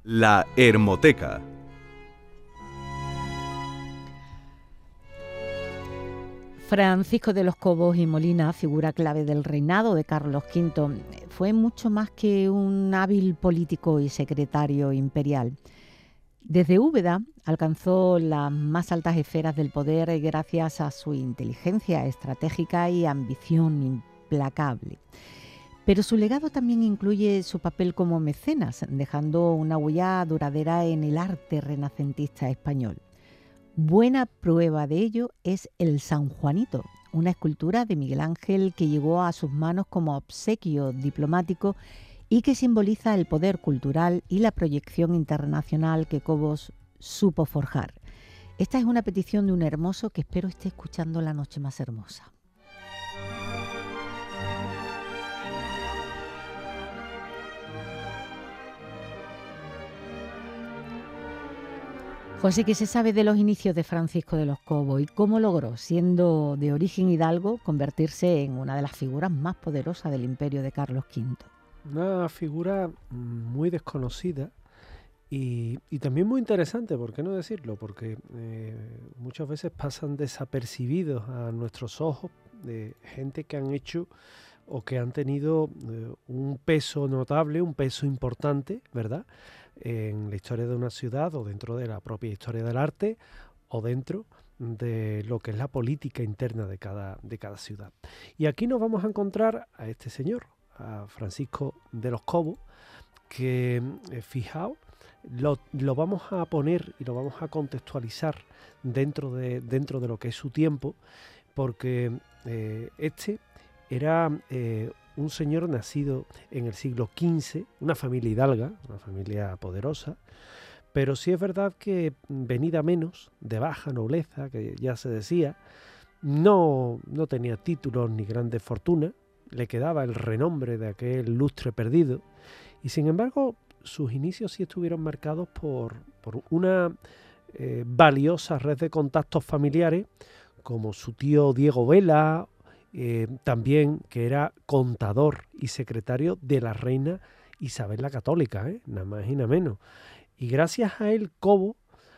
La Hermoteca. Francisco de los Cobos y Molina, figura clave del reinado de Carlos V, fue mucho más que un hábil político y secretario imperial. Desde Úbeda alcanzó las más altas esferas del poder gracias a su inteligencia estratégica y ambición implacable. Pero su legado también incluye su papel como mecenas, dejando una huella duradera en el arte renacentista español. Buena prueba de ello es el San Juanito, una escultura de Miguel Ángel que llegó a sus manos como obsequio diplomático y que simboliza el poder cultural y la proyección internacional que Cobos supo forjar. Esta es una petición de un hermoso que espero esté escuchando la noche más hermosa. José, ¿qué se sabe de los inicios de Francisco de los Cobos y cómo logró, siendo de origen hidalgo, convertirse en una de las figuras más poderosas del imperio de Carlos V? Una figura muy desconocida y también muy interesante, ¿por qué no decirlo? Porque muchas veces pasan desapercibidos a nuestros ojos de gente que han hecho o que han tenido un peso notable, un peso importante, ¿verdad?, en la historia de una ciudad o dentro de la propia historia del arte o dentro de lo que es la política interna de cada ciudad. Y aquí nos vamos a encontrar a este señor, a Francisco de los Cobos, que, fijaos, lo vamos a poner y lo vamos a contextualizar dentro de lo que es su tiempo, porque este era un señor nacido en el siglo XV, una familia hidalga, una familia poderosa, pero sí es verdad que venida menos, de baja nobleza, que ya se decía, no tenía títulos ni grandes fortunas, le quedaba el renombre de aquel lustre perdido, y sin embargo sus inicios sí estuvieron marcados por una valiosa red de contactos familiares, como su tío Diego Vela, también que era contador y secretario de la reina Isabel la Católica, nada más y nada menos. Y gracias a él, Cobo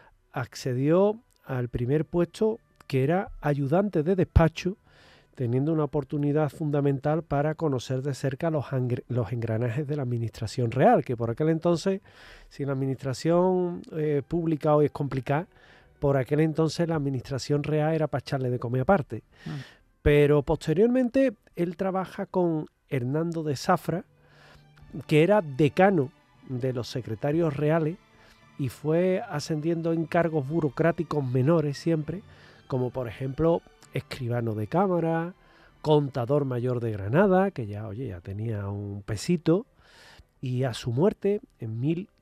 accedió al primer puesto, que era ayudante de despacho, teniendo una oportunidad fundamental para conocer de cerca los engranajes de la administración real, que por aquel entonces, si la administración pública hoy es complicada, por aquel entonces la administración real era para echarle de comer aparte. Pero posteriormente él trabaja con Hernando de Zafra, que era decano de los secretarios reales y fue ascendiendo en cargos burocráticos menores siempre, como por ejemplo escribano de cámara, contador mayor de Granada, que ya tenía un pesito, y a su muerte en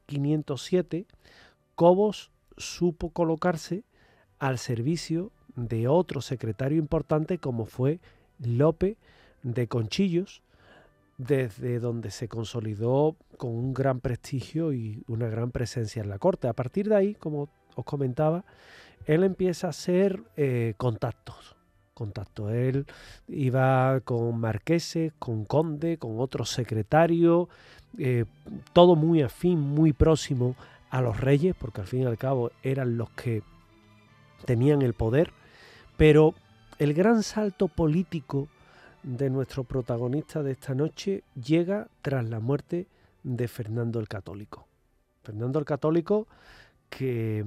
1507 Cobos supo colocarse al servicio de otro secretario importante como fue Lope de Conchillos, desde donde se consolidó con un gran prestigio y una gran presencia en la corte. A partir de ahí, como os comentaba, él empieza a hacer contactos. Él iba con marqueses, con condes, con otros secretarios, todo muy afín, muy próximo a los reyes, porque al fin y al cabo eran los que tenían el poder. Pero el gran salto político de nuestro protagonista de esta noche llega tras la muerte de Fernando el Católico. Fernando el Católico, que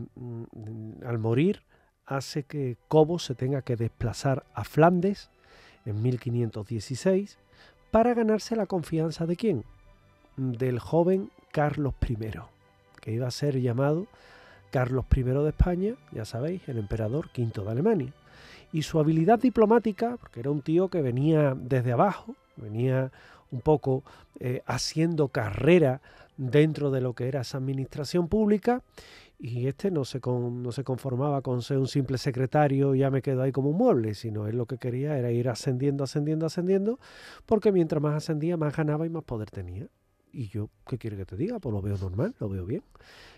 al morir hace que Cobos se tenga que desplazar a Flandes en 1516 para ganarse la confianza ¿de quién? Del joven Carlos I, que iba a ser llamado Carlos I de España, ya sabéis, el emperador V de Alemania. Y su habilidad diplomática, porque era un tío que venía desde abajo, venía un poco haciendo carrera dentro de lo que era esa administración pública, y no se conformaba con ser un simple secretario y ya me quedo ahí como un mueble, sino él lo que quería era ir ascendiendo, porque mientras más ascendía, más ganaba y más poder tenía. Y yo, ¿qué quiere que te diga? Pues lo veo normal, lo veo bien.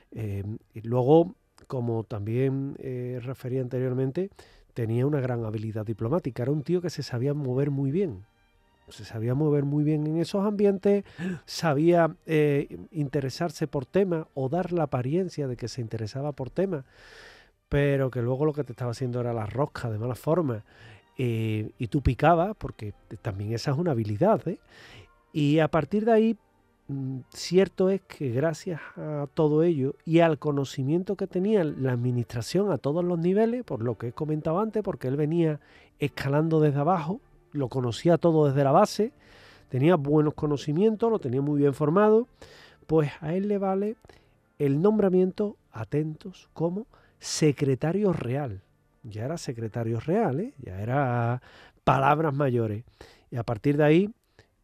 Y luego, como también refería anteriormente, tenía una gran habilidad diplomática. Era un tío que se sabía mover muy bien. se sabía mover muy bien en esos ambientes, sabía interesarse por temas o dar la apariencia de que se interesaba por temas, pero que luego lo que te estaba haciendo era la rosca de mala forma. Y tú picabas, porque también esa es una habilidad, ¿eh? Y a partir de ahí, cierto es que gracias a todo ello y al conocimiento que tenía la administración a todos los niveles, por lo que he comentado antes, porque él venía escalando desde abajo, lo conocía todo desde la base, tenía buenos conocimientos, lo tenía muy bien formado, pues a él le vale el nombramiento, atentos, como secretario real. Ya era secretario real, ¿eh? Ya era palabras mayores. Y a partir de ahí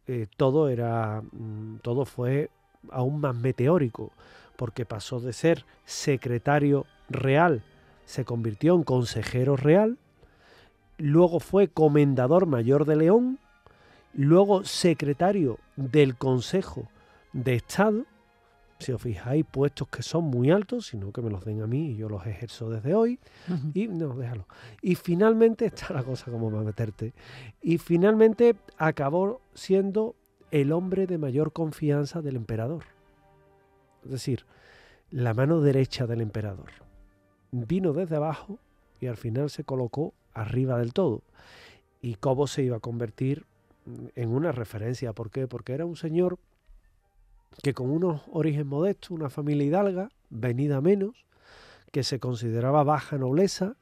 todo fue aún más meteórico, porque pasó de ser secretario real, se convirtió en consejero real, luego fue comendador mayor de León, luego secretario del Consejo de Estado. Si os fijáis, puestos que son muy altos, sino que me los den a mí y yo los ejerzo desde hoy. Y no, déjalo. Y finalmente, está la cosa como va a meterte. Y finalmente acabó siendo el hombre de mayor confianza del emperador. Es decir, la mano derecha del emperador. Vino desde abajo y al final se colocó arriba del todo. Y Cobo se iba a convertir en una referencia. ¿Por qué? Porque era un señor que con unos orígenes modestos, una familia hidalga, venida menos, que se consideraba baja nobleza,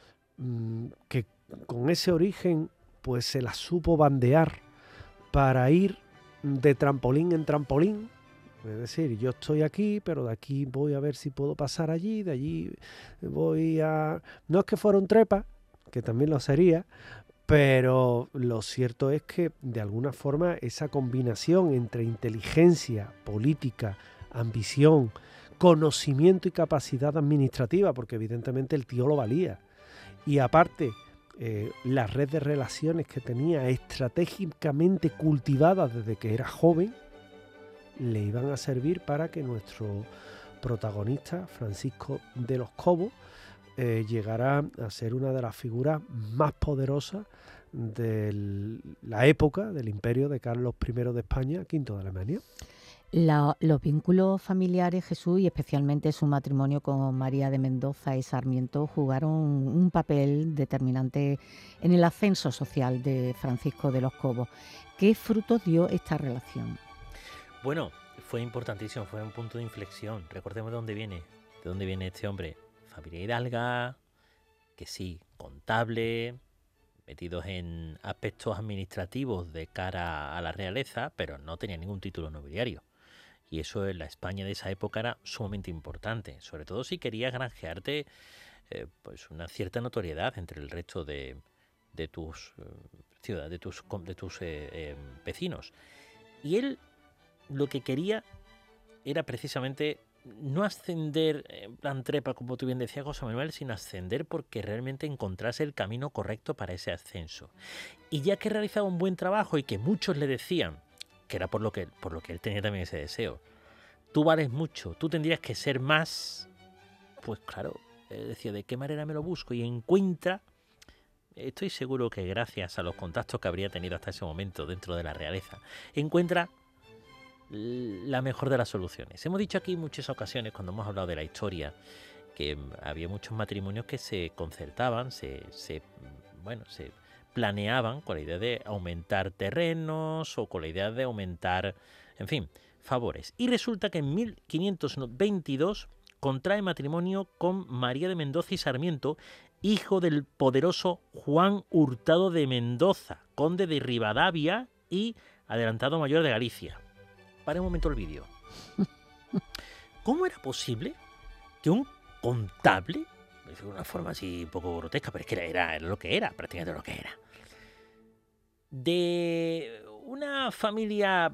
que con ese origen pues se la supo bandear para ir de trampolín en trampolín. Es decir, yo estoy aquí, pero de aquí voy a ver si puedo pasar allí, de allí voy a... No es que fuera un trepa, que también lo sería, pero lo cierto es que de alguna forma esa combinación entre inteligencia, política, ambición, conocimiento y capacidad administrativa, porque evidentemente el tío lo valía, y aparte la red de relaciones que tenía estratégicamente cultivadas desde que era joven, le iban a servir para que nuestro protagonista, Francisco de los Cobos, llegará a ser una de las figuras más poderosas de la época del imperio de Carlos I de España, V de Alemania. Los vínculos familiares, Jesús, y especialmente su matrimonio con María de Mendoza y Sarmiento, jugaron un papel determinante en el ascenso social de Francisco de los Cobos. ¿Qué frutos dio esta relación? Bueno, fue importantísimo, fue un punto de inflexión. Recordemos de dónde viene este hombre. Familia hidalga, que sí, contable, metidos en aspectos administrativos de cara a la realeza, pero no tenía ningún título nobiliario. Y eso en la España de esa época era sumamente importante, sobre todo si querías granjearte pues una cierta notoriedad entre el resto de tus ciudades, de tus vecinos. Y él lo que quería era precisamente no ascender en plan trepa, como tú bien decías, José Manuel, sino ascender porque realmente encontrase el camino correcto para ese ascenso. Y ya que realizaba un buen trabajo y que muchos le decían, que era por lo que él tenía también ese deseo, tú vales mucho, tú tendrías que ser más, pues claro, decía, ¿de qué manera me lo busco? Y encuentra, estoy seguro que gracias a los contactos que habría tenido hasta ese momento dentro de la realeza, encuentra la mejor de las soluciones. Hemos dicho aquí en muchas ocasiones, cuando hemos hablado de la historia, que había muchos matrimonios que se concertaban, se planeaban con la idea de aumentar terrenos o con la idea de aumentar, en fin, favores. Y resulta que en 1522 contrae matrimonio con María de Mendoza y Sarmiento, hijo del poderoso Juan Hurtado de Mendoza, conde de Rivadavia y adelantado mayor de Galicia. Para un momento el vídeo. ¿Cómo era posible que un contable, de una forma así un poco grotesca, pero es que era lo que era, prácticamente lo que era, de una familia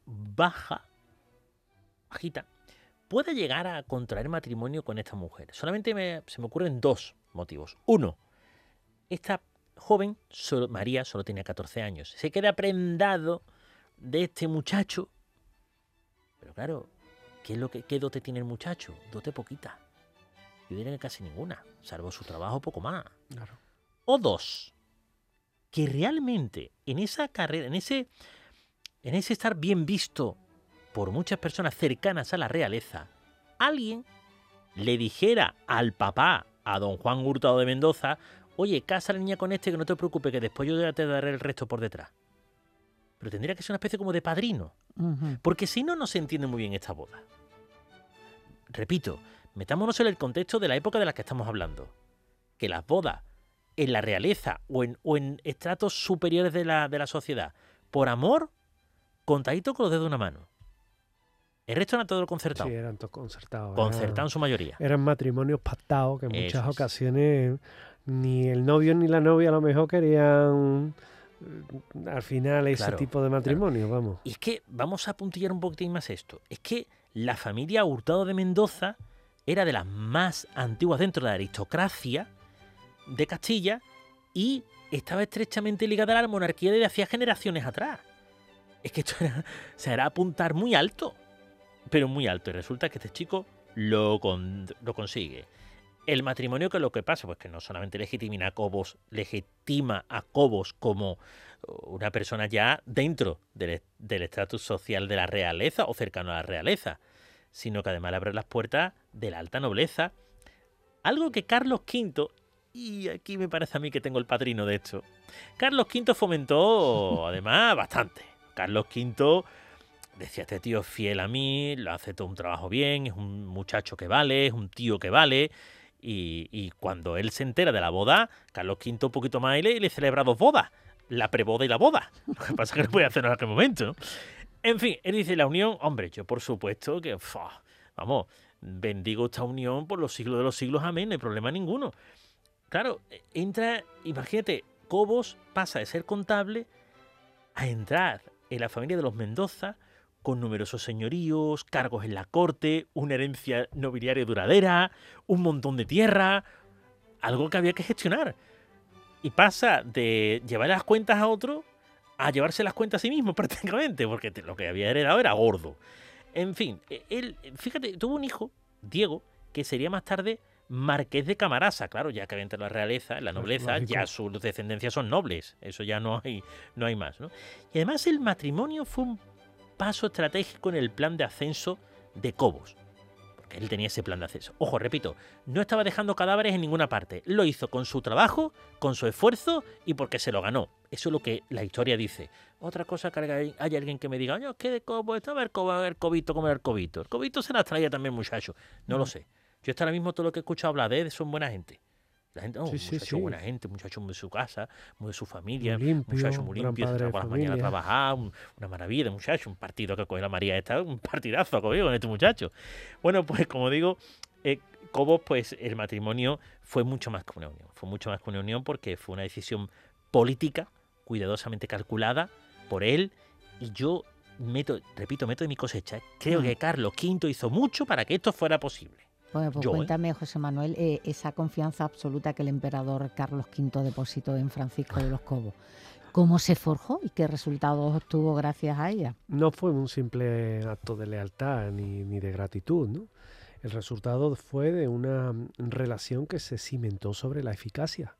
bajita, pueda llegar a contraer matrimonio con esta mujer? Solamente se me ocurren dos motivos. Uno, esta joven, María, solo tenía 14 años. Se queda prendado de este muchacho. Pero claro, ¿qué dote tiene el muchacho? Dote poquita. Yo diría que casi ninguna, salvo su trabajo poco más. Claro. O dos, que realmente en esa carrera, en ese estar bien visto por muchas personas cercanas a la realeza, alguien le dijera al papá, a don Juan Hurtado de Mendoza, oye, casa a la niña con este, que no te preocupes, que después yo ya te daré el resto por detrás. Pero tendría que ser una especie como de padrino, porque si no, no se entiende muy bien esta boda. Repito, metámonos en el contexto de la época de la que estamos hablando, que las bodas en la realeza o en estratos superiores de la sociedad, por amor, contadito con los dedos de una mano. El resto era todo concertado. Sí, eran todos concertados. Concertado en su mayoría. Eran matrimonios pactados que en Eso muchas es. ocasiones ni el novio ni la novia a lo mejor querían al final ese Claro, tipo de matrimonio, vamos. Y es que vamos a puntillar un poquitín más esto. Es que la familia Hurtado de Mendoza era de las más antiguas dentro de la aristocracia de Castilla y estaba estrechamente ligada a la monarquía desde hacía generaciones atrás. Es que esto era apuntar muy alto, pero muy alto. Y resulta que este chico lo consigue. El matrimonio, que lo que pasa, pues que no solamente legitima a Cobos como una persona ya dentro del estatus social de la realeza o cercano a la realeza, sino que además le abre las puertas de la alta nobleza. Algo que Carlos V, y aquí me parece a mí que tengo el padrino de esto, Carlos V fomentó además bastante. Carlos V decía, este tío es fiel a mí, lo hace todo un trabajo bien, es un muchacho que vale, es un tío que vale. Y cuando él se entera de la boda, Carlos V un poquito más y le celebra 2 bodas, la preboda y la boda. Lo que pasa es que no puede hacerlo en aquel momento, ¿no? En fin, él dice, la unión, hombre, yo por supuesto que, vamos, bendigo esta unión por los siglos de los siglos, amén, no hay problema ninguno. Claro, entra, imagínate, Cobos pasa de ser contable a entrar en la familia de los Mendoza con numerosos señoríos, cargos en la corte, una herencia nobiliaria duradera, un montón de tierra, algo que había que gestionar. Y pasa de llevar las cuentas a otro a llevarse las cuentas a sí mismo prácticamente, porque lo que había heredado era gordo. En fin, él, fíjate, tuvo un hijo, Diego, que sería más tarde marqués de Camarasa. Claro, ya que había entrado en la realeza, en la nobleza, ya sus descendencias son nobles. Eso ya no hay más, ¿no? Y además el matrimonio fue un paso estratégico en el plan de ascenso de Cobos. Porque él tenía ese plan de ascenso. Ojo, repito, no estaba dejando cadáveres en ninguna parte. Lo hizo con su trabajo, con su esfuerzo y porque se lo ganó. Eso es lo que la historia dice. Otra cosa que hay alguien que me diga, oye, ¿qué de Cobos? Estaba el Cobito, ¿cómo era el Cobito? El Cobito se las traía también, muchacho. No lo sé. Yo hasta ahora mismo todo lo que he escuchado hablar de él son buena gente. La gente, muchacho buena gente, muchacho muy de su casa, muy de su familia, muy limpio, muchacho muy limpio, se trabaja las mañanas a trabajar, una maravilla, muchacho, un partido que coge la María esta, un partidazo conmigo con este muchacho. Bueno, pues como digo, Cobos, pues el matrimonio fue mucho más que una unión, porque fue una decisión política, cuidadosamente calculada por él, y yo meto de mi cosecha, creo que Carlos V hizo mucho para que esto fuera posible. Bueno, pues cuéntame, José Manuel, esa confianza absoluta que el emperador Carlos V depositó en Francisco de los Cobos. ¿Cómo se forjó y qué resultados obtuvo gracias a ella? No fue un simple acto de lealtad ni de gratitud, ¿no? El resultado fue de una relación que se cimentó sobre la eficacia.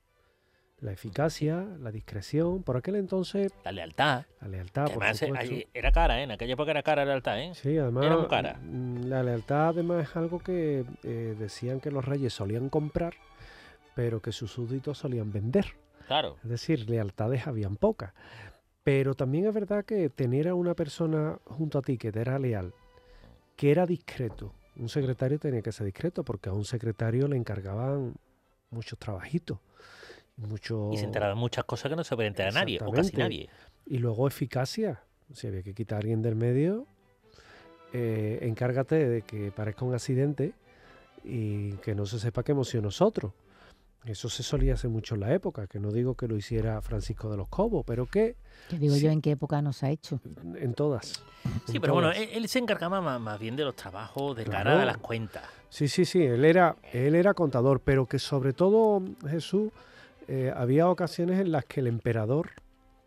La eficacia, la discreción, por aquel entonces... La lealtad. Que por además supuesto. Era cara, en aquella época era cara la lealtad, ¿eh? Sí, además era muy cara. La lealtad además es algo que decían que los reyes solían comprar, pero que sus súbditos solían vender. Claro. Es decir, lealtades habían pocas. Pero también es verdad que tener a una persona junto a ti que te era leal, que era discreto. Un secretario tenía que ser discreto porque a un secretario le encargaban muchos trabajitos. Y se enteraba de muchas cosas que no se puede enterar nadie, o casi nadie. Y luego eficacia. Si había que quitar a alguien del medio, encárgate de que parezca un accidente y que no se sepa que hemos sido nosotros. Eso se solía hacer mucho en la época, que no digo que lo hiciera Francisco de los Cobos, pero que... Te digo yo en qué época nos ha hecho. En todas. Sí, pero bueno, él se encargaba más bien de los trabajos de cara a las cuentas. Sí, él era contador, pero que sobre todo, Jesús, había ocasiones en las que el emperador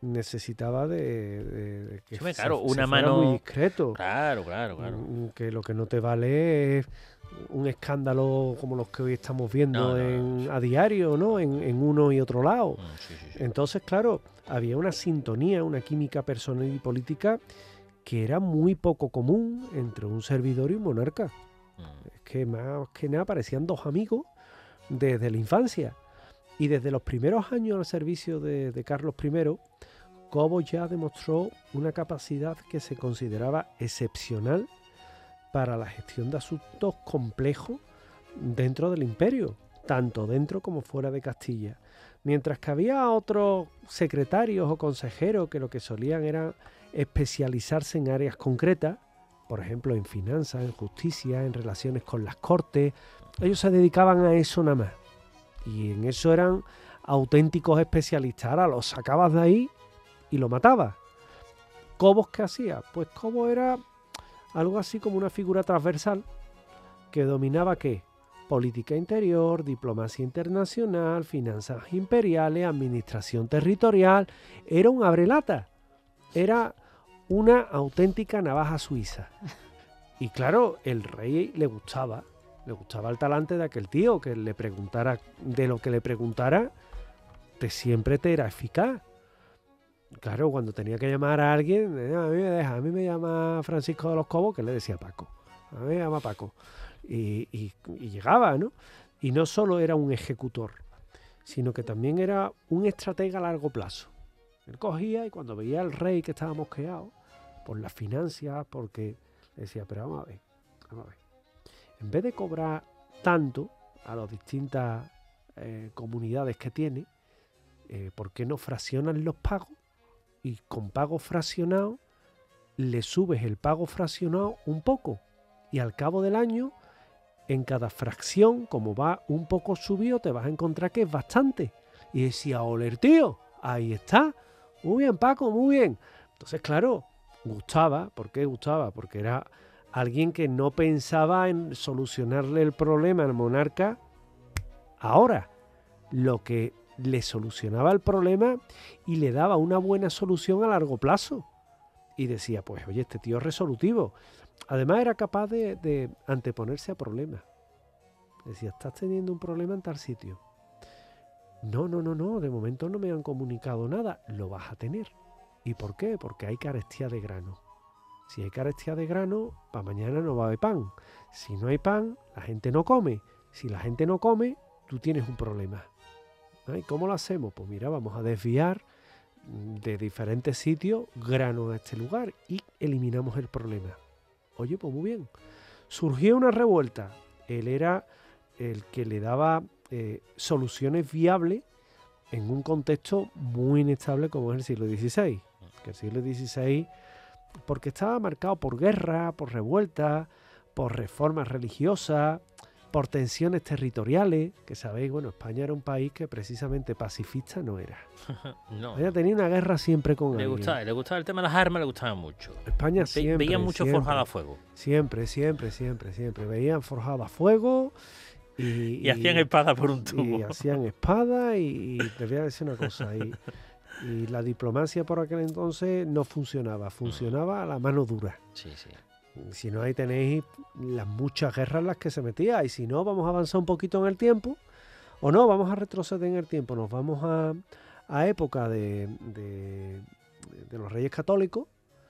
necesitaba de que Sí, claro, se una fuera mano. muy discreto. Claro. Que lo que no te vale es un escándalo como los que hoy estamos viendo No. a diario, ¿no? En uno y otro lado. Sí. Entonces, claro, había una sintonía, una química personal y política que era muy poco común entre un servidor y un monarca. Es que más que nada parecían dos amigos desde la infancia. Y desde los primeros años al servicio de Carlos I, Cobos ya demostró una capacidad que se consideraba excepcional para la gestión de asuntos complejos dentro del imperio, tanto dentro como fuera de Castilla. Mientras que había otros secretarios o consejeros que lo que solían era especializarse en áreas concretas, por ejemplo en finanzas, en justicia, en relaciones con las cortes, ellos se dedicaban a eso nada más. Y en eso eran auténticos especialistas. Ahora los sacabas de ahí y lo matabas. ¿Cobos qué hacía? Pues Cobos era algo así como una figura transversal que dominaba ¿qué? Política interior, diplomacia internacional, finanzas imperiales, administración territorial. Era un abrelata. Era una auténtica navaja suiza. Y claro, el rey le gustaba el talante de aquel tío, que le preguntara de lo que le preguntara, siempre te era eficaz. Claro, cuando tenía que llamar a alguien, a mí me llama Francisco de los Cobos, que le decía Paco. A mí me llama Paco. Y llegaba, ¿no? Y no solo era un ejecutor, sino que también era un estratega a largo plazo. Él cogía y cuando veía al rey que estaba mosqueado por las finanzas, porque decía, pero vamos a ver. En vez de cobrar tanto a las distintas comunidades que tiene, ¿por qué no fraccionan los pagos? Y con pago fraccionado le subes el pago fraccionado un poco. Y al cabo del año, en cada fracción, como va un poco subido, te vas a encontrar que es bastante. Y decía, oler tío, ahí está. Muy bien, Paco, muy bien. Entonces, claro, gustaba. ¿Por qué gustaba? Porque era alguien que no pensaba en solucionarle el problema al monarca ahora. Lo que le solucionaba el problema y le daba una buena solución a largo plazo. Y decía, pues, oye, este tío es resolutivo. Además era capaz de anteponerse a problemas. Decía, estás teniendo un problema en tal sitio. No, de momento no me han comunicado nada. Lo vas a tener. ¿Y por qué? Porque hay carestía de grano. Si hay carestía de grano, para mañana no va a haber pan. Si no hay pan, la gente no come. Si la gente no come, tú tienes un problema. ¿Y cómo lo hacemos? Pues mira, vamos a desviar de diferentes sitios grano a este lugar y eliminamos el problema. Oye, pues muy bien. Surgió una revuelta. Él era el que le daba soluciones viables en un contexto muy inestable como es el siglo XVI. Que el siglo XVI, porque estaba marcado por guerra, por revueltas, por reformas religiosas, por tensiones territoriales, que sabéis, bueno, España era un país que precisamente pacifista no era. No. Ella tenía una guerra siempre con Le alguien. gustaba el tema de las armas, le gustaba mucho. España siempre. Veía mucho forjado a fuego. Siempre. Veían forjado a fuego y hacían espada por un tubo. Y hacían espada y te voy a decir una cosa. Y la diplomacia por aquel entonces no funcionaba. Funcionaba a la mano dura. Sí. Si no, ahí tenéis las muchas guerras en las que se metía. Y si no, vamos a avanzar un poquito en el tiempo. O no, vamos a retroceder en el tiempo. Nos vamos a época de los Reyes Católicos.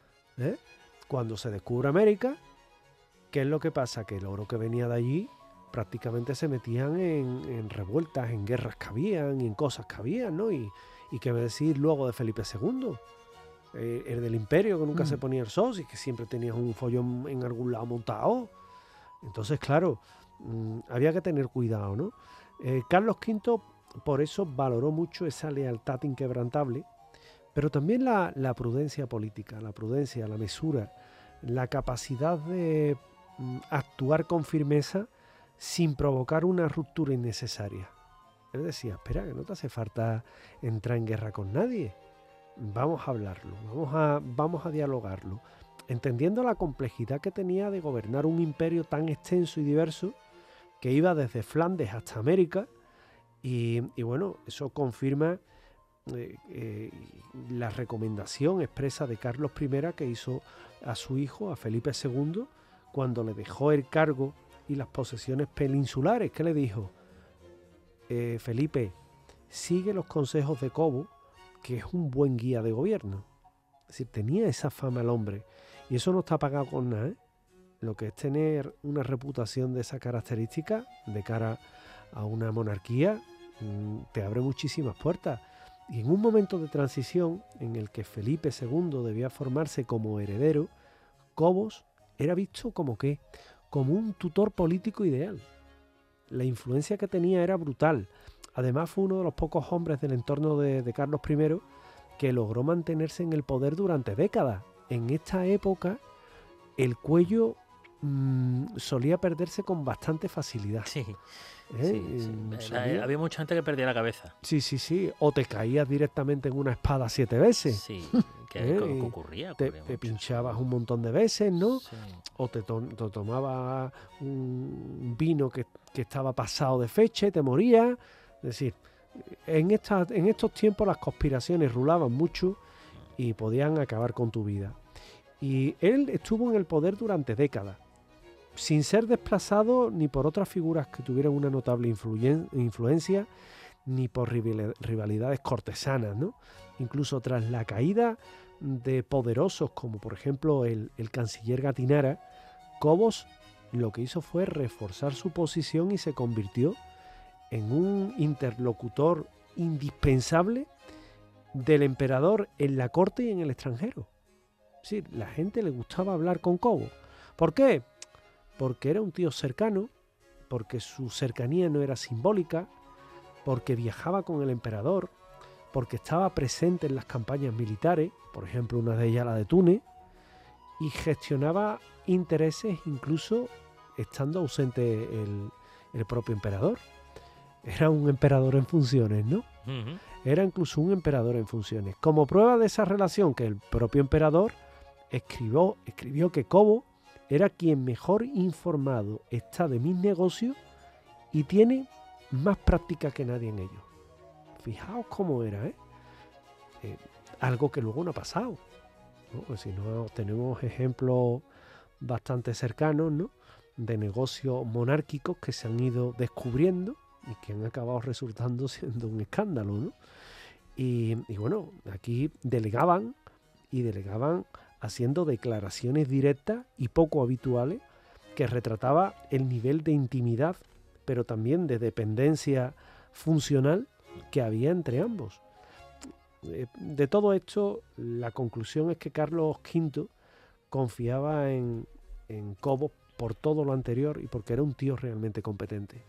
Cuando se descubre América. ¿Qué es lo que pasa? Que el oro que venía de allí prácticamente se metían en revueltas, en guerras que habían, en cosas que habían, ¿no? Y qué me decir luego de Felipe II. El del imperio, que nunca se ponía el sos y que siempre tenías un follón en algún lado montado. Entonces, claro, había que tener cuidado, ¿no? Carlos V, por eso, valoró mucho esa lealtad inquebrantable, pero también la prudencia política, la prudencia, la mesura, la capacidad de actuar con firmeza sin provocar una ruptura innecesaria. Él decía, espera, que no te hace falta entrar en guerra con nadie. Vamos a hablarlo, vamos a dialogarlo, entendiendo la complejidad que tenía de gobernar un imperio tan extenso y diverso que iba desde Flandes hasta América y bueno, eso confirma la recomendación expresa de Carlos I que hizo a su hijo, a Felipe II, cuando le dejó el cargo y las posesiones peninsulares. ¿Qué le dijo? Felipe, sigue los consejos de Cobo, que es un buen guía de gobierno. Es decir, tenía esa fama el hombre. Y eso no está pagado con nada, ¿eh? Lo que es tener una reputación de esa característica de cara a una monarquía te abre muchísimas puertas. Y en un momento de transición en el que Felipe II debía formarse como heredero, Cobos era visto como ¿qué? Como un tutor político ideal. La influencia que tenía era brutal. Además fue uno de los pocos hombres del entorno de Carlos I que logró mantenerse en el poder durante décadas. En esta época el cuello solía perderse con bastante facilidad. Sí. Había mucha gente que perdía la cabeza. Sí. O te caías directamente en una espada 7 veces. Sí, que ocurría. Te pinchabas un montón de veces, ¿no? Sí. O te tomabas un vino que estaba pasado de fecha y te morías. Es decir, en estos tiempos las conspiraciones rulaban mucho y podían acabar con tu vida. Y él estuvo en el poder durante décadas, sin ser desplazado ni por otras figuras que tuvieran una notable influencia, ni por rivalidades cortesanas, ¿no? Incluso tras la caída de poderosos como por ejemplo el canciller Gatinara, Cobos lo que hizo fue reforzar su posición y se convirtió en un interlocutor indispensable del emperador en la corte y en el extranjero. Es decir, la gente le gustaba hablar con Cobos. ¿Por qué? Porque era un tío cercano, porque su cercanía no era simbólica, porque viajaba con el emperador, porque estaba presente en las campañas militares, por ejemplo una de ellas la de Túnez, y gestionaba intereses incluso estando ausente el propio emperador. Era un emperador en funciones, ¿no? Uh-huh. Era incluso un emperador en funciones. Como prueba de esa relación, que el propio emperador escribió que Cobo era quien mejor informado está de mis negocios y tiene más práctica que nadie en ellos. Fijaos cómo era, ¿eh? Algo que luego no ha pasado, ¿no? Pues si no, tenemos ejemplos bastante cercanos, ¿no? De negocios monárquicos que se han ido descubriendo y que han acabado resultando siendo un escándalo, ¿no? Y bueno, aquí delegaban haciendo declaraciones directas y poco habituales que retrataba el nivel de intimidad, pero también de dependencia funcional que había entre ambos. De todo esto, la conclusión es que Carlos V confiaba en Cobos por todo lo anterior y porque era un tío realmente competente.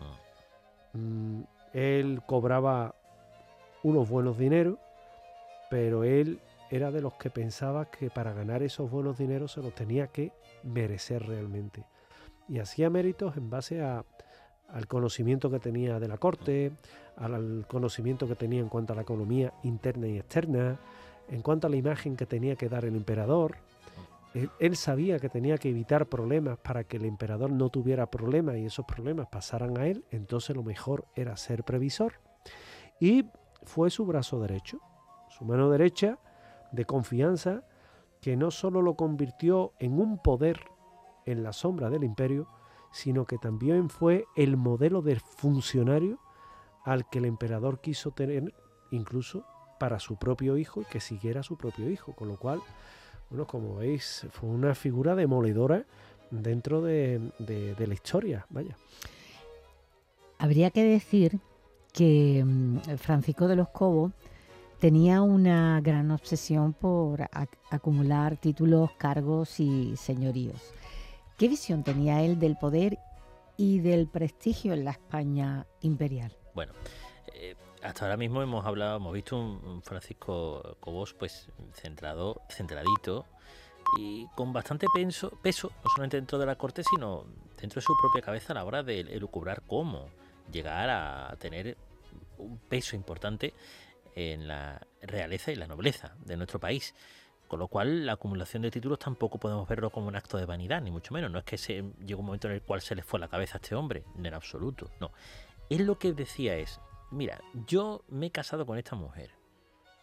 Él cobraba unos buenos dineros, pero él era de los que pensaba que para ganar esos buenos dineros se los tenía que merecer realmente. Y hacía méritos en base al conocimiento que tenía de la corte, al conocimiento que tenía en cuanto a la economía interna y externa, en cuanto a la imagen que tenía que dar el emperador. Él sabía que tenía que evitar problemas para que el emperador no tuviera problemas y esos problemas pasaran a él, entonces lo mejor era ser previsor. Y fue su brazo derecho, su mano derecha de confianza, que no solo lo convirtió en un poder en la sombra del imperio, sino que también fue el modelo de funcionario al que el emperador quiso tener incluso para su propio hijo y que siguiera a su propio hijo, con lo cual, bueno, como veis, fue una figura demoledora dentro de la historia, vaya. Habría que decir que Francisco de los Cobos tenía una gran obsesión por acumular títulos, cargos y señoríos. ¿Qué visión tenía él del poder y del prestigio en la España imperial? Bueno, hasta ahora mismo hemos visto un Francisco Cobos pues centradito y con bastante peso, no solamente dentro de la corte, sino dentro de su propia cabeza a la hora de elucubrar cómo llegar a tener un peso importante en la realeza y la nobleza de nuestro país. Con lo cual, la acumulación de títulos tampoco podemos verlo como un acto de vanidad, ni mucho menos. No es que llegó un momento en el cual se le fue la cabeza a este hombre, en absoluto, no. Él lo que decía es, mira, yo me he casado con esta mujer,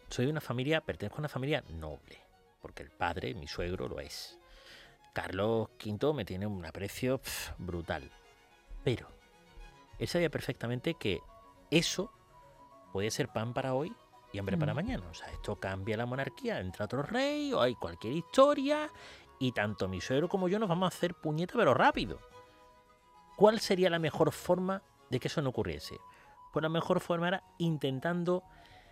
pertenezco a una familia noble, porque el padre, mi suegro, lo es. Carlos V me tiene un aprecio brutal. Pero él sabía perfectamente que eso puede ser pan para hoy y hambre para mañana. O sea, esto cambia la monarquía, entra otro rey o hay cualquier historia y tanto mi suegro como yo nos vamos a hacer puñeta pero rápido. ¿Cuál sería la mejor forma de que eso no ocurriese? Pues la mejor forma era intentando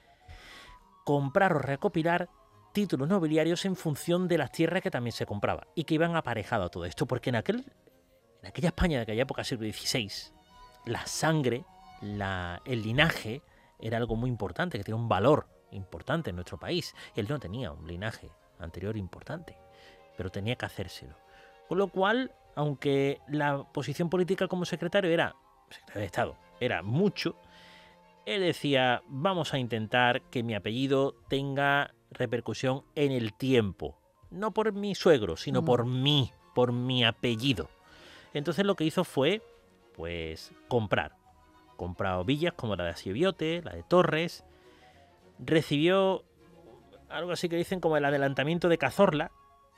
comprar o recopilar títulos nobiliarios en función de las tierras que también se compraban y que iban aparejados a todo esto, porque en aquella España de aquella época, siglo XVI, la sangre, el linaje era algo muy importante, que tenía un valor importante en nuestro país. Él no tenía un linaje anterior importante, pero tenía que hacérselo. Con lo cual, aunque la posición política como secretario de Estado era mucho, él decía, vamos a intentar que mi apellido tenga repercusión en el tiempo. No por mi suegro, sino por mi apellido. Entonces lo que hizo fue, pues, compró villas como la de Asibiote, la de Torres. Recibió algo así que dicen como el adelantamiento de Cazorla.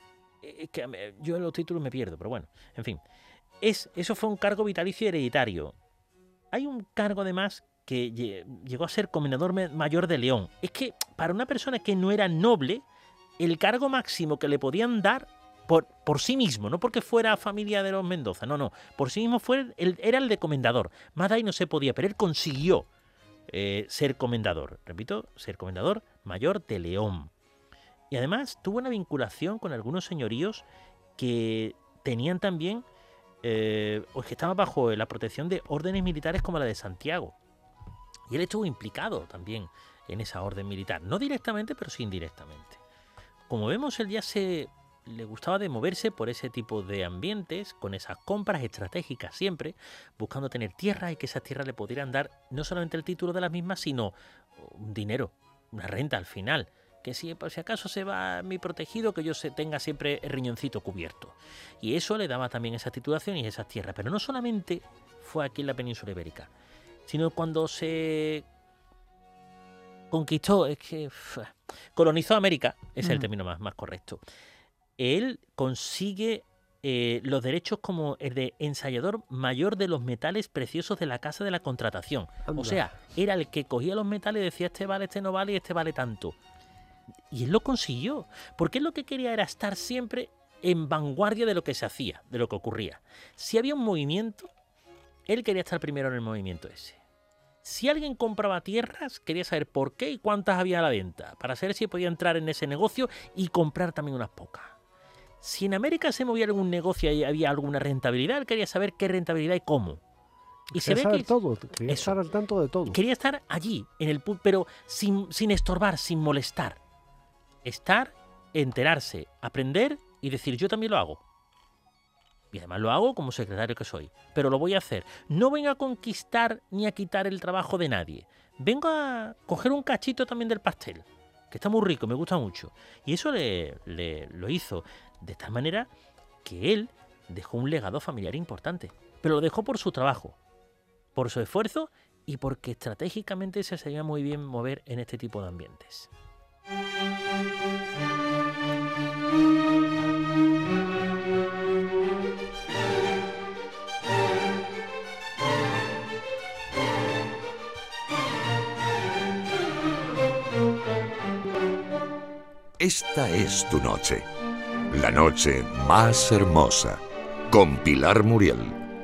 Que yo en los títulos me pierdo, pero bueno, en fin. Eso fue un cargo vitalicio y hereditario. Hay un cargo además que llegó a ser comendador mayor de León. Es que para una persona que no era noble, el cargo máximo que le podían dar por sí mismo, no porque fuera familia de los Mendoza, no, por sí mismo era el de comendador. Más de ahí no se podía, pero él consiguió ser comendador. Repito, ser comendador mayor de León. Y además tuvo una vinculación con algunos señoríos que tenían también, o que estaban bajo la protección de órdenes militares como la de Santiago. Y él estuvo implicado también en esa orden militar, no directamente, pero sí indirectamente. Como vemos, él ya le gustaba de moverse por ese tipo de ambientes, con esas compras estratégicas siempre, buscando tener tierras y que esas tierras le pudieran dar no solamente el título de las mismas, sino un dinero, una renta al final. Que si por si acaso se va mi protegido, que yo tenga siempre el riñoncito cubierto. Y eso le daba también esa titulación y esas tierras. Pero no solamente fue aquí en la península ibérica, sino cuando se conquistó, colonizó América, ese es el término más correcto. Él consigue los derechos como el de ensayador mayor de los metales preciosos de la Casa de la Contratación. Anda. O sea, era el que cogía los metales y decía, este vale, este no vale y este vale tanto. Y él lo consiguió, porque él lo que quería era estar siempre en vanguardia de lo que se hacía, de lo que ocurría. Si había un movimiento, él quería estar primero en el movimiento ese. Si alguien compraba tierras, quería saber por qué y cuántas había a la venta, para saber si podía entrar en ese negocio y comprar también unas pocas. Si en América se movía algún negocio y había alguna rentabilidad, él quería saber qué rentabilidad y cómo. Y se ve que todo, quería estar al tanto de todo. Quería estar allí, pero sin estorbar, sin molestar. Estar, enterarse, aprender y decir, yo también lo hago. Y además lo hago como secretario que soy. Pero lo voy a hacer. No vengo a conquistar ni a quitar el trabajo de nadie. Vengo a coger un cachito también del pastel, que está muy rico, me gusta mucho. Y eso lo hizo de tal manera que él dejó un legado familiar importante. Pero lo dejó por su trabajo, por su esfuerzo y porque estratégicamente se sabía muy bien mover en este tipo de ambientes. Esta es tu noche, la noche más hermosa, con Pilar Muriel.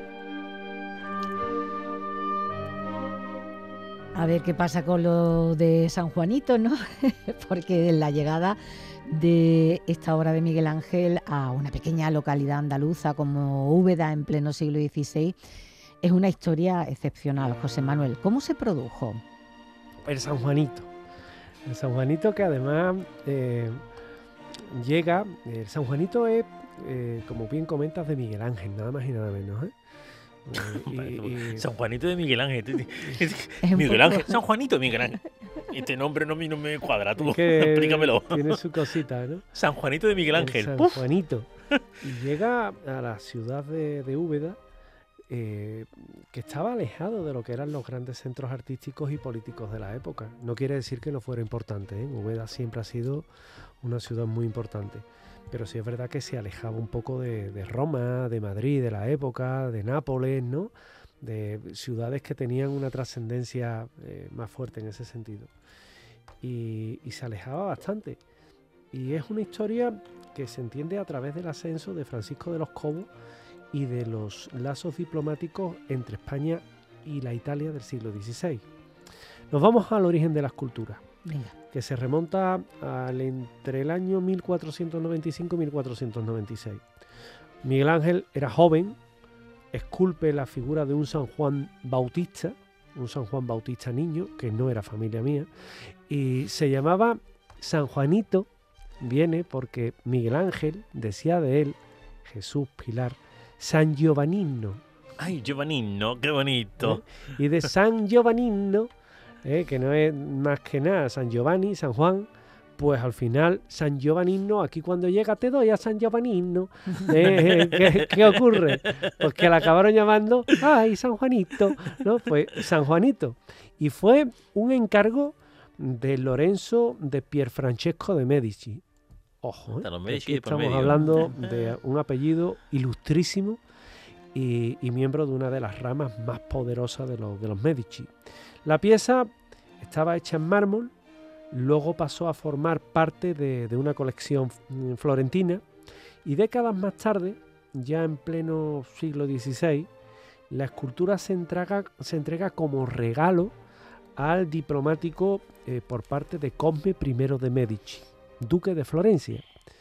A ver qué pasa con lo de San Juanito, ¿no? Porque la llegada de esta obra de Miguel Ángel a una pequeña localidad andaluza como Úbeda en pleno siglo XVI es una historia excepcional. José Manuel, ¿cómo se produjo? El San Juanito. El San Juanito que además llega... El San Juanito es, como bien comentas, de Miguel Ángel, nada más y nada menos, ¿eh? San Juanito de Miguel Ángel. Miguel Ángel, San Juanito de Miguel Ángel. Este nombre no me cuadra, tú. Es que explícamelo. Tiene su cosita, ¿no? San Juanito de Miguel Ángel. San Juanito. Y llega a la ciudad de Úbeda que estaba alejado de lo que eran los grandes centros artísticos y políticos de la época. No quiere decir que no fuera importante, ¿eh? Úbeda siempre ha sido una ciudad muy importante, pero sí es verdad que se alejaba un poco de Roma, de Madrid, de la época, de Nápoles, ¿no? De ciudades que tenían una trascendencia más fuerte en ese sentido. Y se alejaba bastante. Y es una historia que se entiende a través del ascenso de Francisco de los Cobos y de los lazos diplomáticos entre España y la Italia del siglo XVI. Nos vamos al origen de la escultura, que se remonta entre el año 1495 y 1496. Miguel Ángel era joven, esculpe la figura de un San Juan Bautista niño, que no era familia mía, y se llamaba San Juanito. Viene porque Miguel Ángel decía de él, Jesús Pilar, San Giovannino. ¡Ay, Giovannino! ¡Qué bonito! Y de San Giovannino, que no es más que nada San Giovanni, San Juan, pues al final San Giovannino, aquí cuando llega te doy a San Giovannino. ¿Qué ocurre? Pues que la acabaron llamando, ¡ay, San Juanito! ¿No? Pues San Juanito. Y fue un encargo de Lorenzo de Pierfrancesco de Medici. Ojo, aquí estamos hablando de un apellido ilustrísimo y miembro de una de las ramas más poderosas de los Medici. La pieza estaba hecha en mármol, luego pasó a formar parte de una colección florentina y décadas más tarde, ya en pleno siglo XVI, la escultura se entrega como regalo al diplomático por parte de Cosme I de Medici, duque de Florencia,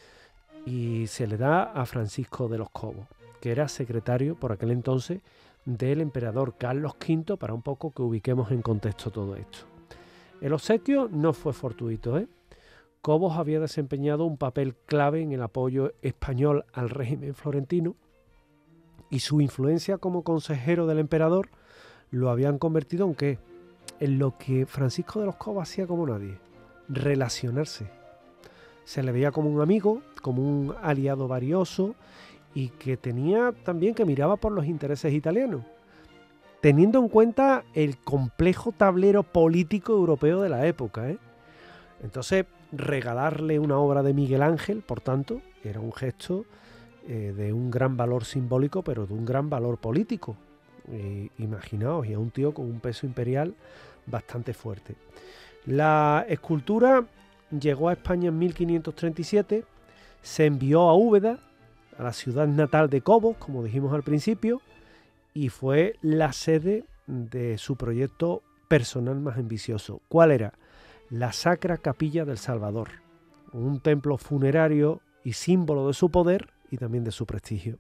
y se le da a Francisco de los Cobos, que era secretario por aquel entonces del emperador Carlos V, para un poco que ubiquemos en contexto todo esto. El obsequio no fue fortuito, ¿eh? Cobos había desempeñado un papel clave en el apoyo español al régimen florentino y su influencia como consejero del emperador lo habían convertido en lo que Francisco de los Cobos hacía como nadie: relacionarse. Se le veía como un amigo, como un aliado valioso y que tenía también que miraba por los intereses italianos, teniendo en cuenta el complejo tablero político europeo de la época, ¿eh? Entonces, regalarle una obra de Miguel Ángel, por tanto, era un gesto de un gran valor simbólico, pero de un gran valor político. Imaginaos, y a un tío con un peso imperial bastante fuerte. La escultura llegó a España en 1537, se envió a Úbeda, a la ciudad natal de Cobos, como dijimos al principio, y fue la sede de su proyecto personal más ambicioso. ¿Cuál era? La Sacra Capilla del Salvador, un templo funerario y símbolo de su poder y también de su prestigio.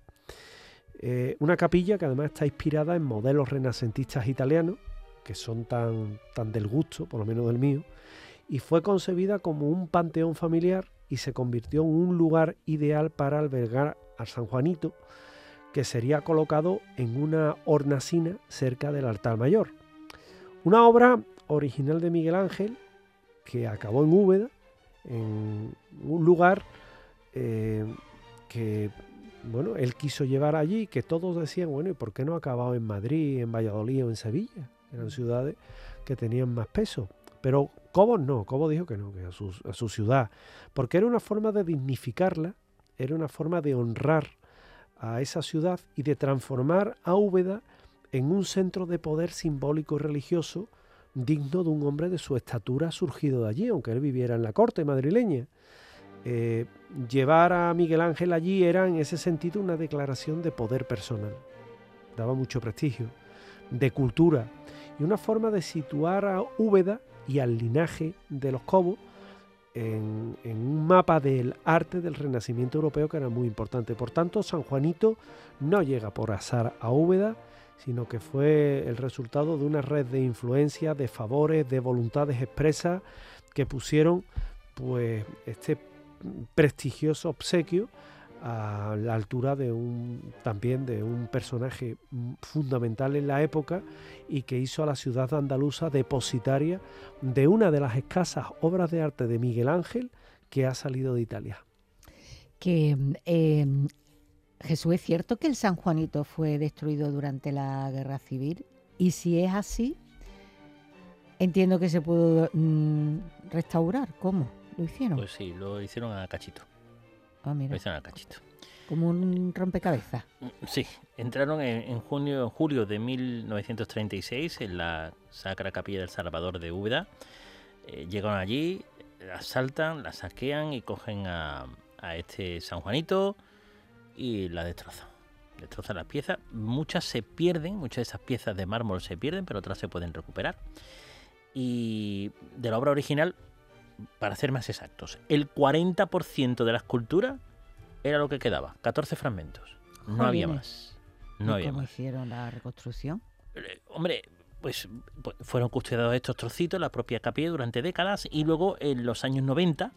Una capilla que además está inspirada en modelos renacentistas italianos, que son tan del gusto, por lo menos del mío, y fue concebida como un panteón familiar y se convirtió en un lugar ideal para albergar al San Juanito, que sería colocado en una hornacina cerca del altar mayor. Una obra original de Miguel Ángel que acabó en Úbeda, en un lugar que bueno, él quiso llevar allí, que todos decían, bueno, ¿y por qué no ha acabado en Madrid, en Valladolid o en Sevilla? Eran ciudades que tenían más peso. Pero Cobos no, Cobos dijo que no, que a su ciudad, porque era una forma de dignificarla, era una forma de honrar a esa ciudad y de transformar a Úbeda en un centro de poder simbólico y religioso digno de un hombre de su estatura surgido de allí, aunque él viviera en la corte madrileña. Llevar a Miguel Ángel allí era en ese sentido una declaración de poder personal, daba mucho prestigio, de cultura y una forma de situar a Úbeda y al linaje de los Cobos en un mapa del arte del Renacimiento europeo que era muy importante. Por tanto, San Juanito no llega por azar a Úbeda, sino que fue el resultado de una red de influencia, de favores, de voluntades expresas que pusieron pues este prestigioso obsequio a la altura de también de un personaje fundamental en la época y que hizo a la ciudad andaluza depositaria de una de las escasas obras de arte de Miguel Ángel que ha salido de Italia. Que Jesús, ¿es cierto que el San Juanito fue destruido durante la Guerra Civil? Y si es así, entiendo que se pudo restaurar. ¿Cómo lo hicieron? Pues sí, lo hicieron a cachito. Ah, mira, Lo hicieron a cachito. como un rompecabezas. Sí, entraron en julio de 1936 en la Sacra Capilla del Salvador de Úbeda. Llegaron allí, la asaltan, la saquean y cogen a este San Juanito y la destrozan. Destrozan las piezas. Muchas se pierden, muchas de esas piezas de mármol se pierden, pero otras se pueden recuperar. Y de la obra original, para ser más exactos, el 40% de la escultura era lo que quedaba, 14 fragmentos. No había más. No había ¿Cómo más. hicieron la reconstrucción? Hombre, pues fueron custodiados estos trocitos, la propia capilla, durante décadas, y luego en los años 90,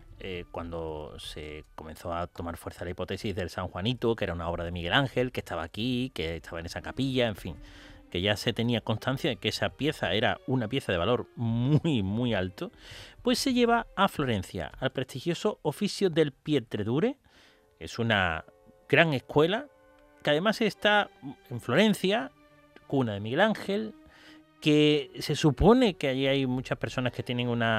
cuando se comenzó a tomar fuerza la hipótesis del San Juanito, que era una obra de Miguel Ángel, que estaba aquí, que estaba en esa capilla, en fin, que ya se tenía constancia de que esa pieza era una pieza de valor muy, muy alto, pues se lleva a Florencia, al prestigioso Oficio del Pietredure. Es una gran escuela que además está en Florencia, cuna de Miguel Ángel, que se supone que allí hay muchas personas que tienen un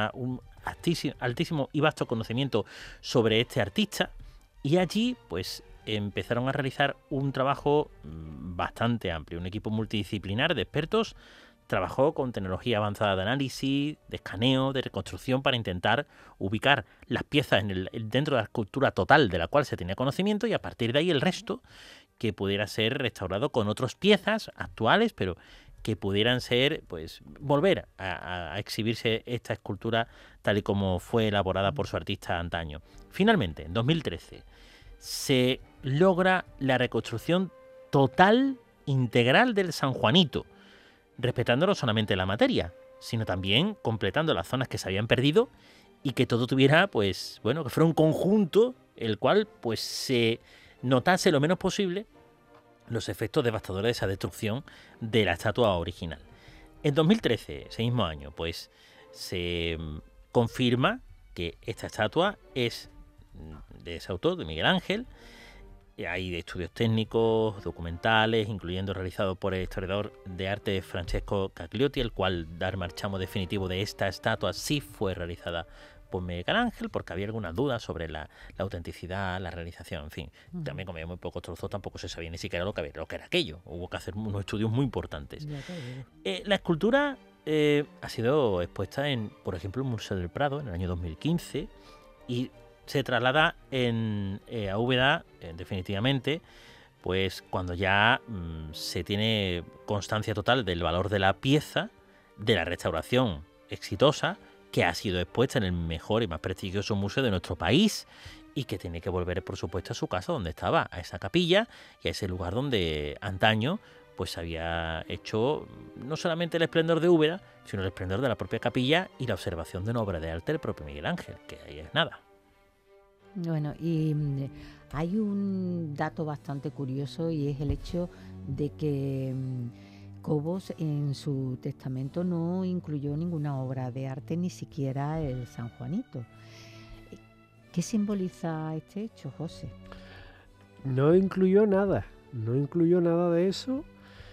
altísimo y vasto conocimiento sobre este artista, y allí pues empezaron a realizar un trabajo bastante amplio. Un equipo multidisciplinar de expertos trabajó con tecnología avanzada de análisis, de escaneo, de reconstrucción, para intentar ubicar las piezas dentro de la escultura total de la cual se tenía conocimiento, y a partir de ahí el resto que pudiera ser restaurado con otras piezas actuales, pero que pudieran ser, pues, volver a exhibirse esta escultura tal y como fue elaborada por su artista antaño. Finalmente, en 2013, se logra la reconstrucción total, integral del San Juanito, respetando no solamente la materia, sino también completando las zonas que se habían perdido, y que todo tuviera, pues, bueno, que fuera un conjunto el cual, pues, se notase lo menos posible los efectos devastadores de esa destrucción de la estatua original. En 2013, ese mismo año, pues se confirma que esta estatua es de ese autor, de Miguel Ángel. Hay estudios técnicos, documentales, incluyendo realizados por el historiador de arte Francesco Cagliotti, el cual da el marchamo definitivo de esta estatua sí fue realizada por Miguel Ángel, porque había algunas dudas sobre la autenticidad, la realización, en fin. También, como había muy pocos trozos, tampoco se sabía ni siquiera lo que era aquello. Hubo que hacer unos estudios muy importantes. La escultura ha sido expuesta en, por ejemplo, el Museo del Prado en el año 2015, y se traslada a Úbeda, definitivamente, pues cuando ya se tiene constancia total del valor de la pieza, de la restauración exitosa, que ha sido expuesta en el mejor y más prestigioso museo de nuestro país, y que tiene que volver, por supuesto, a su casa donde estaba, a esa capilla y a ese lugar donde antaño pues había hecho no solamente el esplendor de Úbeda, sino el esplendor de la propia capilla y la observación de una obra de arte del propio Miguel Ángel, que ahí es nada. Bueno, y hay un dato bastante curioso, y es el hecho de que Cobos en su testamento no incluyó ninguna obra de arte, ni siquiera el San Juanito. ¿Qué simboliza este hecho, José? No incluyó nada de eso,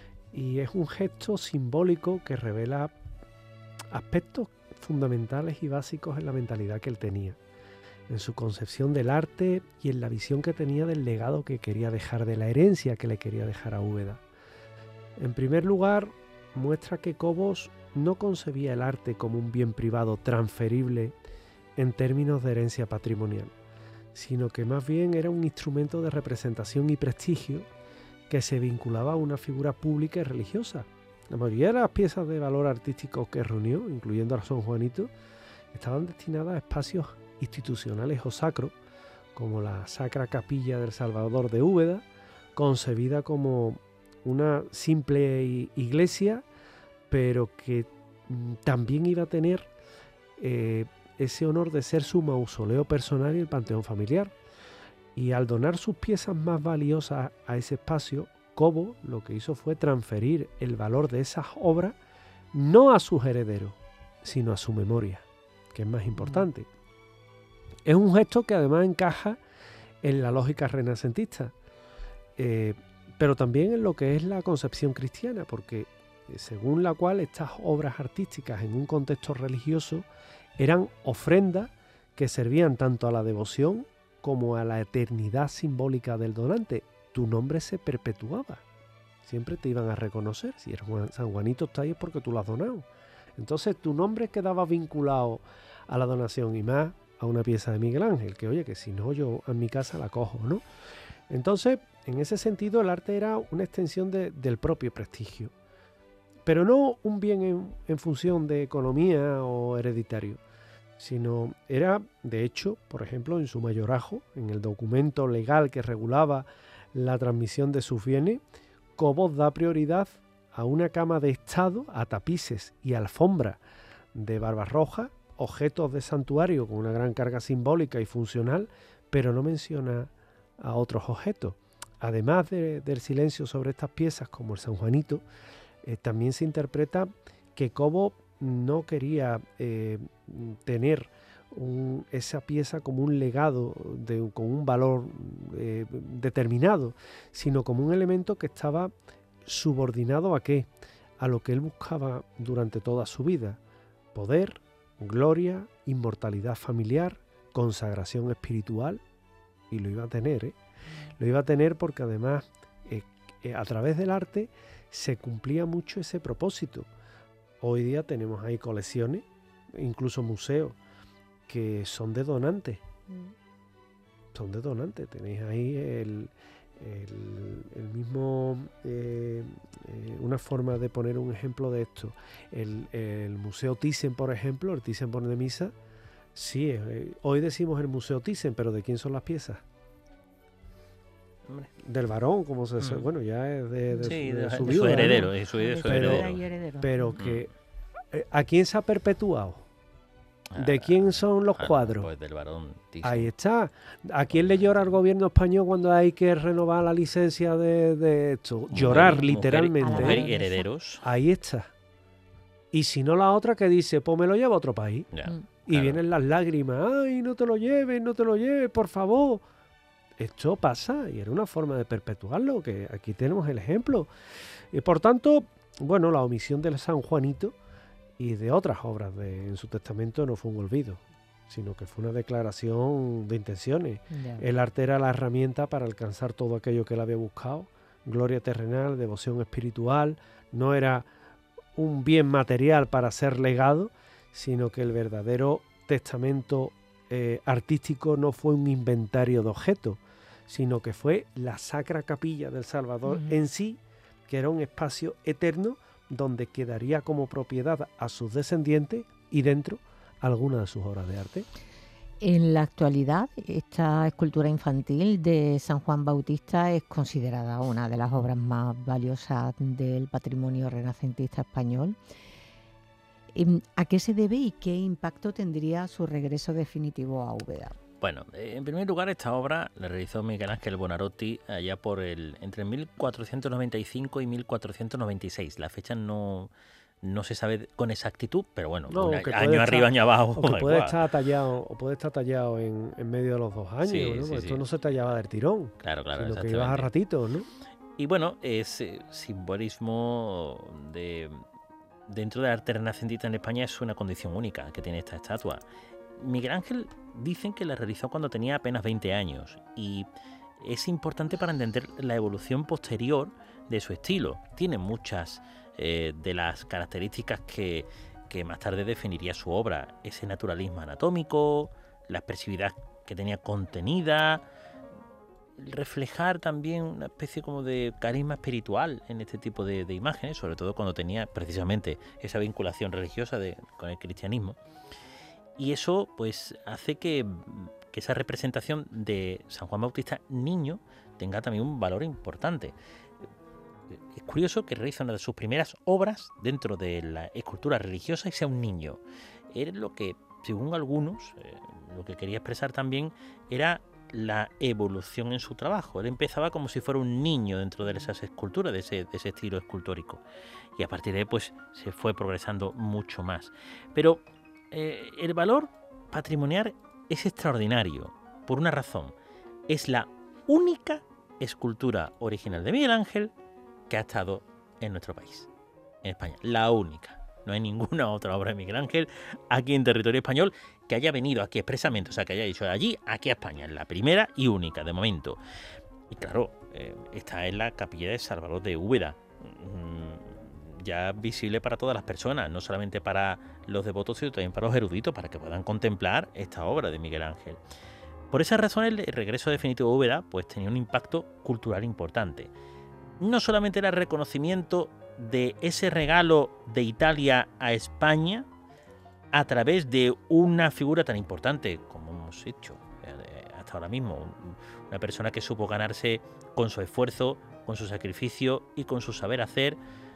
y es un gesto simbólico que revela aspectos fundamentales y básicos en la mentalidad que él tenía, en su concepción del arte y en la visión que tenía del legado que quería dejar, de la herencia que le quería dejar a Úbeda. En primer lugar, muestra que Cobos no concebía el arte como un bien privado transferible en términos de herencia patrimonial, sino que más bien era un instrumento de representación y prestigio que se vinculaba a una figura pública y religiosa. La mayoría de las piezas de valor artístico que reunió, incluyendo al San Juanito, estaban destinadas a espacios institucionales o sacros, como la Sacra Capilla del Salvador de Úbeda, concebida como una simple iglesia, pero que también iba a tener ese honor de ser su mausoleo personal y el panteón familiar. Y al donar sus piezas más valiosas a ese espacio, Cobos lo que hizo fue transferir el valor de esas obras no a sus herederos, sino a su memoria, que es más importante. Es un gesto que además encaja en la lógica renacentista. pero también en lo que es la concepción cristiana, porque según la cual estas obras artísticas en un contexto religioso eran ofrendas que servían tanto a la devoción como a la eternidad simbólica del donante. Tu nombre se perpetuaba, siempre te iban a reconocer. Si eres San Juanito está ahí es porque tú lo has donado. Entonces tu nombre quedaba vinculado a la donación, y más a una pieza de Miguel Ángel, que oye, que si no yo en mi casa la cojo, ¿no? Entonces, en ese sentido, el arte era una extensión del propio prestigio, pero no un bien en función de economía o hereditario, sino era, de hecho, por ejemplo, en su mayorazgo, en el documento legal que regulaba la transmisión de sus bienes, Cobos da prioridad a una cama de estado, a tapices y alfombra de Barbarroja, objetos de santuario con una gran carga simbólica y funcional, pero no menciona a otros objetos. Además del silencio sobre estas piezas, como el San Juanito, también se interpreta que Cobo no quería tener esa pieza como un legado con un valor determinado, sino como un elemento que estaba subordinado ¿a qué? A lo que él buscaba durante toda su vida: poder, gloria, inmortalidad familiar, consagración espiritual, y lo iba a tener, Lo iba a tener porque además a través del arte se cumplía mucho ese propósito. Hoy día tenemos ahí colecciones, incluso museos, que son de donantes. Son de donantes. Tenéis ahí el mismo, una forma de poner un ejemplo de esto. El Museo Thyssen, por ejemplo, el Thyssen-Bornemisza de Misa, sí, hoy decimos el Museo Thyssen, pero ¿de quién son las piezas? Hombre. Del varón, como se bueno, ya es de su viuda, su heredero, ¿no? es su heredero. Pero que ¿a quién se ha perpetuado? ¿De quién son los cuadros? Pues del varón Thyssen. Ahí está. ¿A quién le llora al gobierno español cuando hay que renovar la licencia de esto? Llorar, literalmente. Mujer y herederos. Ahí está. Y si no, la otra que dice, pues me lo llevo a otro país. Ya, Y claro. vienen las lágrimas. Ay, no te lo lleves, por favor. Esto pasa y era una forma de perpetuarlo, que aquí tenemos el ejemplo. Y por tanto, bueno, la omisión del San Juanito y de otras obras en su testamento no fue un olvido, sino que fue una declaración de intenciones. Ya. El arte era la herramienta para alcanzar todo aquello que él había buscado: gloria terrenal, devoción espiritual. No era un bien material para ser legado, sino que el verdadero testamento artístico no fue un inventario de objetos, sino que fue la Sacra Capilla del Salvador en sí, que era un espacio eterno donde quedaría como propiedad a sus descendientes y dentro algunas de sus obras de arte. En la actualidad, esta escultura infantil de San Juan Bautista es considerada una de las obras más valiosas del patrimonio renacentista español. ¿A qué se debe y qué impacto tendría su regreso definitivo a Úbeda? Bueno, en primer lugar, esta obra la realizó Miguel Ángel Buonarroti allá por entre 1495 y 1496. La fecha no se sabe con exactitud, pero bueno, No, año arriba, año abajo. O que puede igual. estar tallado en medio de los 2 años, Sí, ¿no? sí, Porque sí. esto no se tallaba del tirón, Claro, sino que exactamente. ibas a ratitos, ¿no? Y bueno, es simbolismo dentro del arte renacentista en España. Es una condición única que tiene esta estatua. Miguel Ángel dicen que la realizó cuando tenía apenas 20 años y es importante para entender la evolución posterior de su estilo. Tiene muchas de las características que más tarde definiría su obra: ese naturalismo anatómico, la expresividad que tenía contenida, reflejar también una especie como de carisma espiritual en este tipo de imágenes, sobre todo cuando tenía precisamente esa vinculación religiosa con el cristianismo. Y eso pues hace que esa representación de San Juan Bautista niño tenga también un valor importante. Es curioso que realiza una de sus primeras obras dentro de la escultura religiosa y sea un niño. Era lo que, según algunos, lo que quería expresar también era la evolución en su trabajo. Él empezaba como si fuera un niño dentro de esas esculturas, de ese estilo escultórico. Y a partir de ahí pues se fue progresando mucho más. Pero el valor patrimonial es extraordinario por una razón: es la única escultura original de Miguel Ángel que ha estado en nuestro país, en España. La única. No hay ninguna otra obra de Miguel Ángel aquí en territorio español que haya venido aquí expresamente, o sea, que haya dicho de allí, aquí a España. Es la primera y única, de momento. Y claro, está en la capilla de Salvador de Úbeda, ya visible para todas las personas, no solamente para los devotos, sino también para los eruditos, para que puedan contemplar esta obra de Miguel Ángel. Por esa razón, el regreso definitivo de Úbeda pues, tenía un impacto cultural importante. No solamente era el reconocimiento de ese regalo de Italia a España a través de una figura tan importante como hemos hecho hasta ahora mismo, una persona que supo ganarse con su esfuerzo, con su sacrificio y con su saber hacer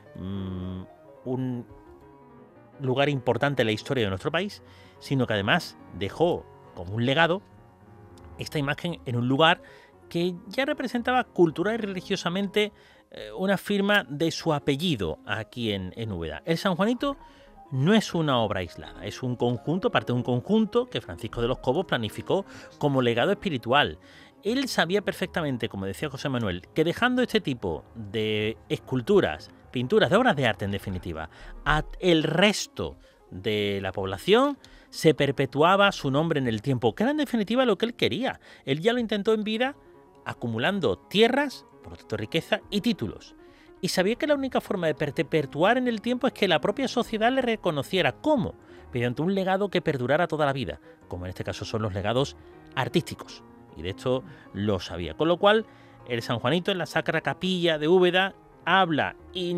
un lugar importante en la historia de nuestro país, sino que además dejó como un legado esta imagen en un lugar que ya representaba cultural y religiosamente una firma de su apellido aquí en Úbeda. El San Juanito no es una obra aislada, es un conjunto, parte de un conjunto que Francisco de los Cobos planificó como legado espiritual. Él sabía perfectamente, como decía José Manuel, que dejando este tipo de esculturas, pinturas, de obras de arte en definitiva, a el resto de la población, se perpetuaba su nombre en el tiempo, que era en definitiva lo que él quería. Él ya lo intentó en vida, acumulando tierras, por lo tanto riqueza y títulos. Y sabía que la única forma de perpetuar en el tiempo es que la propia sociedad le reconociera. ¿Cómo? Mediante un legado que perdurara toda la vida, como en este caso son los legados artísticos. Y de esto lo sabía. Con lo cual, el San Juanito en la Sacra Capilla de Úbeda habla,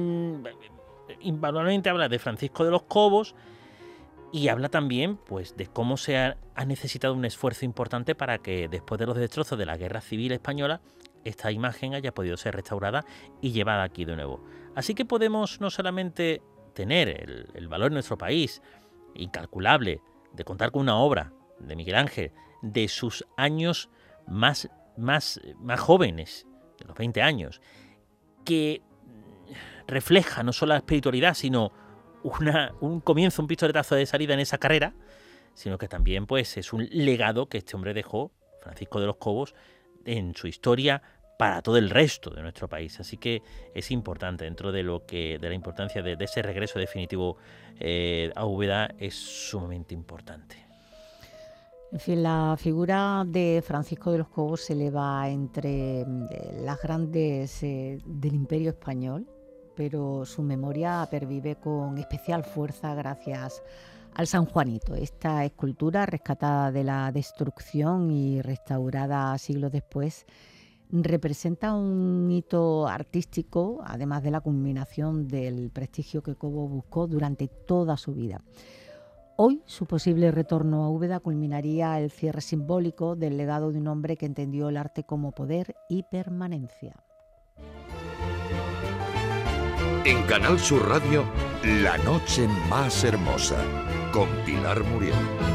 invalorablemente habla de Francisco de los Cobos, y habla también pues, de cómo se ha necesitado un esfuerzo importante para que después de los destrozos de la Guerra Civil Española esta imagen haya podido ser restaurada y llevada aquí de nuevo. Así que podemos no solamente tener el valor en nuestro país incalculable de contar con una obra de Miguel Ángel de sus años más jóvenes, de los 20 años, que refleja no solo la espiritualidad, sino un comienzo, un pistoletazo de salida en esa carrera, sino que también pues, es un legado que este hombre dejó, Francisco de los Cobos, en su historia para todo el resto de nuestro país. Así que es importante, dentro de la importancia de ese regreso definitivo a Úbeda, es sumamente importante. En fin, la figura de Francisco de los Cobos se eleva entre las grandes del Imperio Español, pero su memoria pervive con especial fuerza gracias al San Juanito. Esta escultura, rescatada de la destrucción y restaurada siglos después, representa un hito artístico, además de la culminación del prestigio que Cobos buscó durante toda su vida. Hoy, su posible retorno a Úbeda culminaría el cierre simbólico del legado de un hombre que entendió el arte como poder y permanencia. En Canal Sur Radio, La Noche Más Hermosa, con Pilar Muriel.